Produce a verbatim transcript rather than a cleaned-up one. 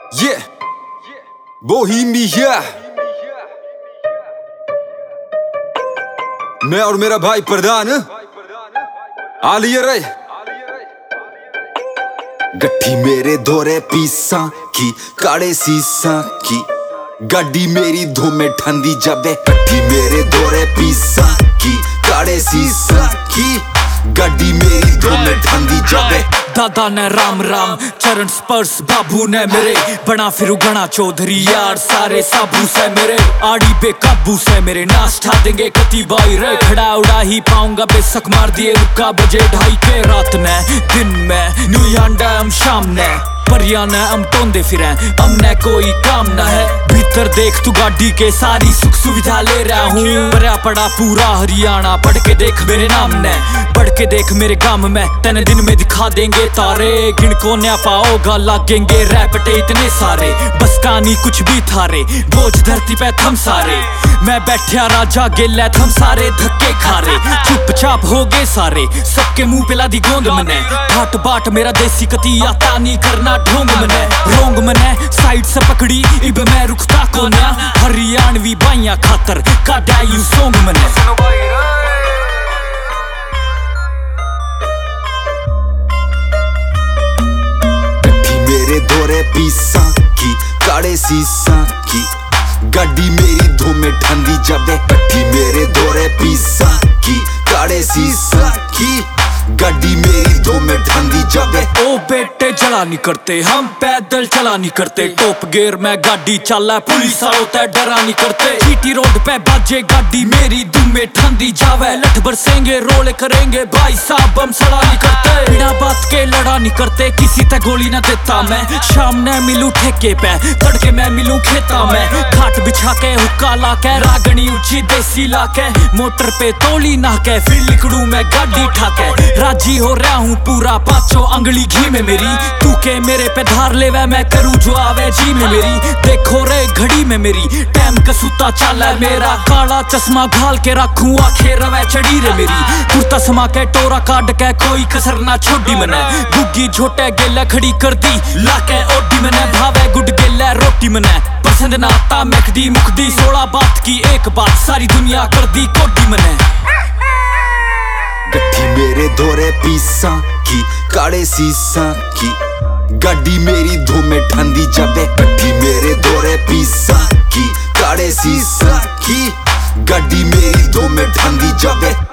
Yeah, Bohemia. मैं और मेरा भाई प्रधान आ लिए रे। गट्ठी मेरे दोरे पीसा की काड़े सीसा की गड्डी मेरी धूमे ठंडी जावे। गट्ठी मेरे दोरे पीसा की काड़े सीसा की गड्डी मेरी धूमे ठंडी जावे। दादा ने राम राम चरण स्पर्श बाबू ने मेरे बना फिर गणा चौधरी यार सारे साबू से मेरे आड़ी बेकाबू से मेरे नाश ठा देंगे कति बाई रे। खड़ा उड़ा ही पाऊंगा बेशक मार दिए रुका बजे ढाई के रात ने दिन में न्यू यांडा हम शाम ने परिया ने हम टोंदे फिर हमने कोई काम ना है। भीतर देख तू गाड़ी के सारी सुख सुविधा ले रहा हूँ। भरा पड़ा पूरा हरियाणा पढ़ के देख मेरे नाम ने बढ़ के देख मेरे गांव में तेने दिन में दिखा देंगे तारे। गिन को न्या पाओगा लागेंगे रैपटे इतने सारे बस कहानी कुछ भी थारे बोझ धरती पे थम सारे। मैं बैठा राजा गेला थम सारे धक्के खारे चुपचाप हो गए सारे सबके मुंह पे लादी गोंद मने बाट बाट मेरा देसी कती आता नहीं करना ढोंग मने रोंग मने साइड से पकड़ी इब मैं रुकता को ना हरियाणवी बाइया खातर काटा यू सोंग मने। मेरे दोरे पीसा की काड़े सीसा की गड्डी मेरी धूमे ठंडी जावे। गट्ठी मेरे दोरे पीसा की काड़े सीसा की गड्डी मेरी धूमे ठंडी जावे। ओ बेटे चला नहीं करते हम पैदल चला नहीं करते टॉप गियर में गाड़ी चला पुलिस वालों ते डरा नहीं करते। जीटी रोड पे बाजे गाड़ी मेरी धूमे ठंडी जावे। लठ बरसेंगे रोले करेंगे भाई साहब हम सड़ा नहीं करते बिना बात के लड़ा नहीं करते किसी ते गोली ना देता मैं। शाम ने मिलूं ठेके पे तड़के मैं मिलूं खेता में खाट बिछा के हुक्का ला के रागनी ऊंची देसी ला के मोटर पे तोली ना के फिर लिकड़ू मैं गाड़ी ठाके राजी हो रहा हूँ पूरा पाँचों अंगली घी में मेरी तू के मेरे पे धार ले वै मैं करूँ जो आवे जी में मेरी। देखो रे घड़ी में मेरी टाइम का सूता चाल है मेरा काला चश्मा घाल के रखूँ आखे रवे चढ़ी रे मेरी कुर्ता समा के टोरा काट के कोई कसर ना छोड़ी मने गुग्गी झोटे गेला खड़ी कर दी लाके ओडी मने भावे गुड गेला रोटी मने पसंद ना आता मैकडी मुकडी सोलह बात की एक बात सारी दुनिया कर दी कोडी मने। गट्ठी मेरे दोरे पीसा की काड़े सीसा की गड्डी मेरी धूमे ठंडी जावे। गट्ठी मेरे दोरे पीसा की काड़े सीसा की गड्डी मेरी धूमे ठंडी जावे।